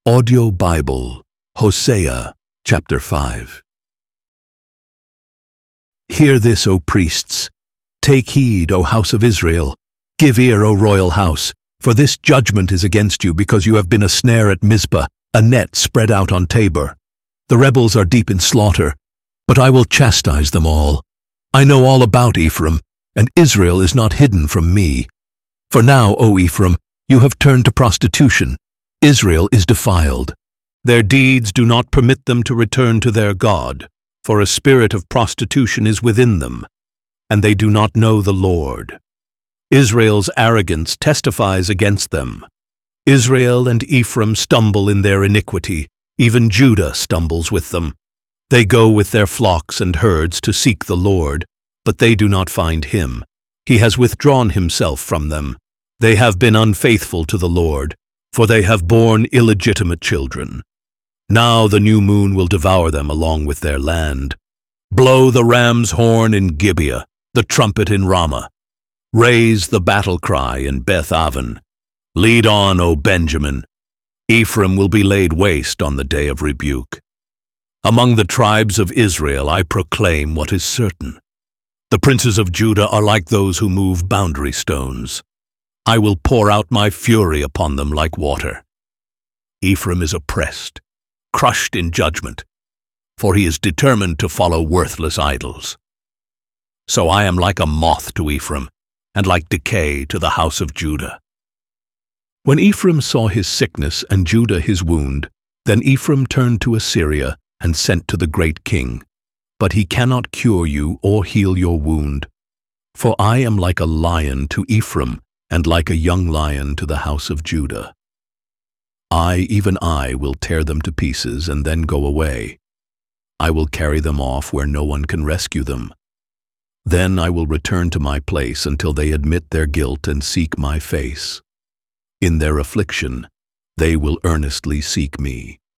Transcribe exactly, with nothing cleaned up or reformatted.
Audio Bible, Hosea, chapter five. Hear this, O priests. Take heed, O house of Israel. Give ear, O royal house, for this judgment is against you, because you have been a snare at Mizpah, a net spread out on Tabor. The rebels are deep in slaughter, but I will chastise them all. I know all about Ephraim, and Israel is not hidden from me. For now, O Ephraim, you have turned to prostitution. Israel is defiled. Their deeds do not permit them to return to their God, for a spirit of prostitution is within them, and they do not know the Lord. Israel's arrogance testifies against them. Israel and Ephraim stumble in their iniquity, even Judah stumbles with them. They go with their flocks and herds to seek the Lord, but they do not find him. He has withdrawn himself from them. They have been unfaithful to the Lord, for they have borne illegitimate children. Now the new moon will devour them along with their land. Blow the ram's horn in Gibeah, the trumpet in Ramah. Raise the battle cry in Beth-aven. Lead on, O Benjamin. Ephraim will be laid waste on the day of rebuke. Among the tribes of Israel I proclaim what is certain. The princes of Judah are like those who move boundary stones. I will pour out my fury upon them like water. Ephraim is oppressed, crushed in judgment, for he is determined to follow worthless idols. So I am like a moth to Ephraim, and like decay to the house of Judah. When Ephraim saw his sickness and Judah his wound, then Ephraim turned to Assyria and sent to the great king. But he cannot cure you or heal your wound. For I am like a lion to Ephraim, and like a young lion to the house of Judah. I, even I, will tear them to pieces and then go away. I will carry them off where no one can rescue them. Then I will return to my place until they admit their guilt and seek my face. In their affliction, they will earnestly seek me.